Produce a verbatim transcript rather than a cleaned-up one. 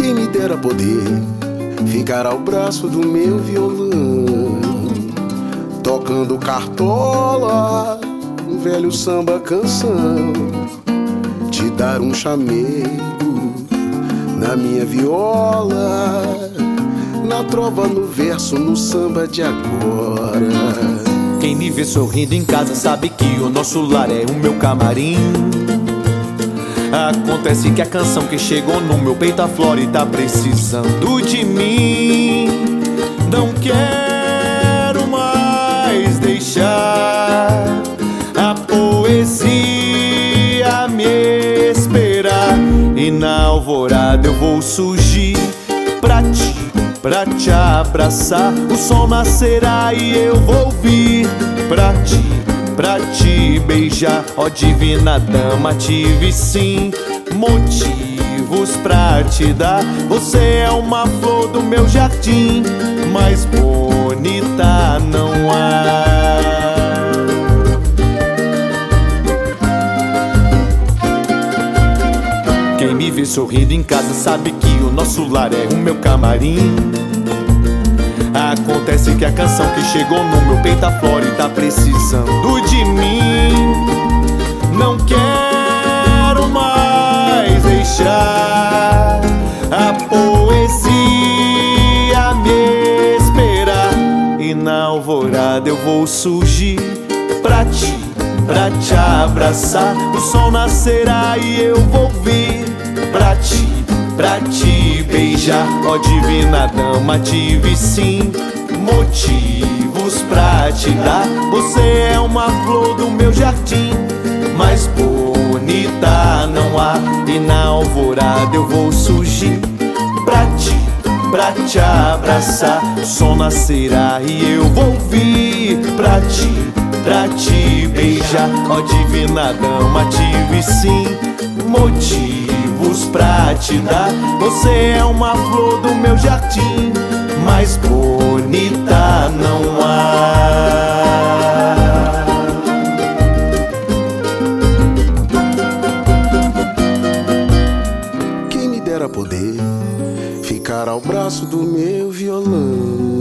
Quem me dera poder ficar ao braço do meu violão, tocando cartola, um velho samba canção, te dar um chamego na minha viola, na trova, no verso, no samba de agora. Quem me vê sorrindo em casa sabe que o nosso lar é o meu camarim. Acontece que a canção que chegou no meu peito aflora e tá precisando de mim. Não quero mais deixar a poesia me esperar, e na alvorada eu vou surgir pra ti, pra te abraçar. O sol nascerá e eu vou vir pra ti, pra te beijar. Ó divina dama, tive sim motivos pra te dar. Você é uma flor do meu jardim, mais bonita não há. Quem me vê sorrindo em casa sabe que o nosso lar é o meu camarim. Acontece que a canção que chegou no meu peito aflora e tá precisando de mim. Não quero mais deixar a poesia me esperar, e na alvorada eu vou surgir pra ti, pra te abraçar. O sol nascerá e eu vou vir pra ti, pra te beijar. Ó divina dama, tive sim motivos pra te dar. Você é uma flor do meu jardim, mais bonita não há. E na alvorada eu vou surgir pra ti, pra te abraçar. O sol nascerá e eu vou vir pra ti, pra te beijar. Ó divina dama, tive sim motivos pra te dar. Você é uma flor do meu jardim, mais bonita não há. Quem me dera poder ficar ao braço do meu violão,